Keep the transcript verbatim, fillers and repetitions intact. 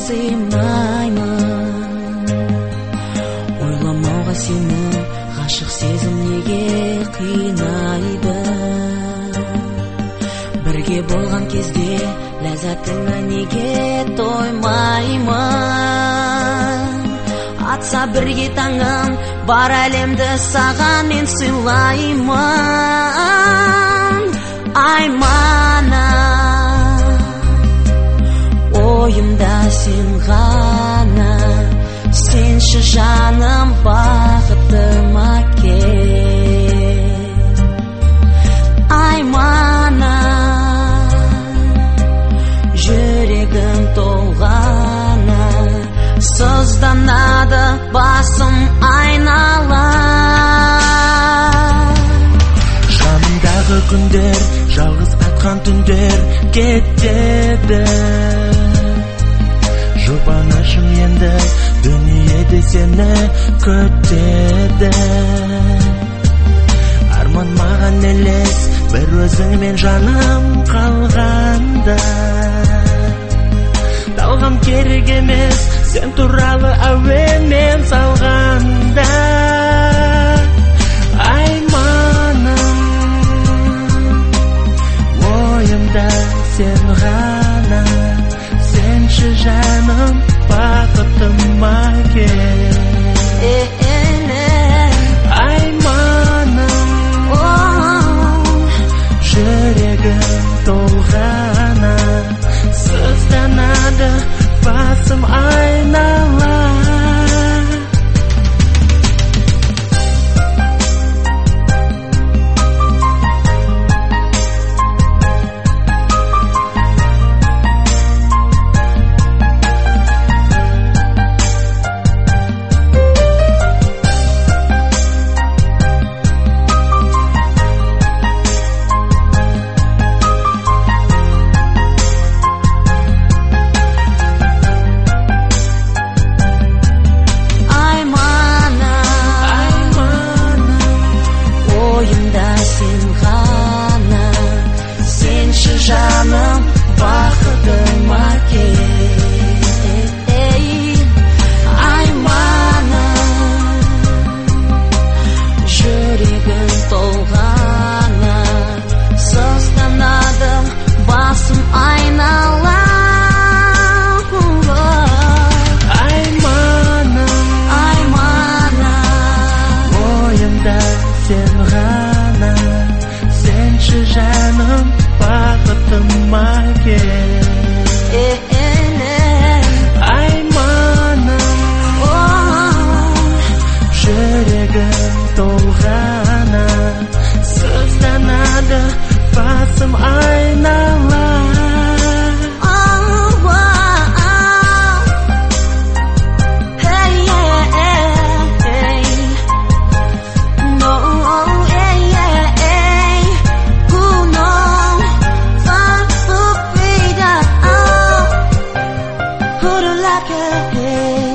сыймаймын. Ойламауға сені ғашық сезім неге қинайды. Бірге болған кезде ләззатыңа неге тоймаймын. Атса бірге таңым, бар әлемді саған мен сыйлаймын. Аймана, ойымда сен ғана, сенші жаным бақытыма кел. Аймана, жүрегім толғана, сызданады басым айнала. Жанымдағы күндер, жалғыз атқан түндер кетеді. Жұбанышым енді дүниеде сені күтеді. Арман маған елес, бір өзіңмен жаным қалғанда. Талғам керек емес, сен туралы әуенмен салғанда. Айманым, ойымда сен ғана, сенші жаным бақытыма кел. Айманым, жүрегім толғана, сызданады басым айнала. Жаным бақытыма кел. Айманым, жүрегім толғана, сызданады басым айнала. Айманым, айманым, ойымда сен ғана, сенші жаным бақытыма кел. Айманым, жүрегім толғана, сызданады басым айнала. Like a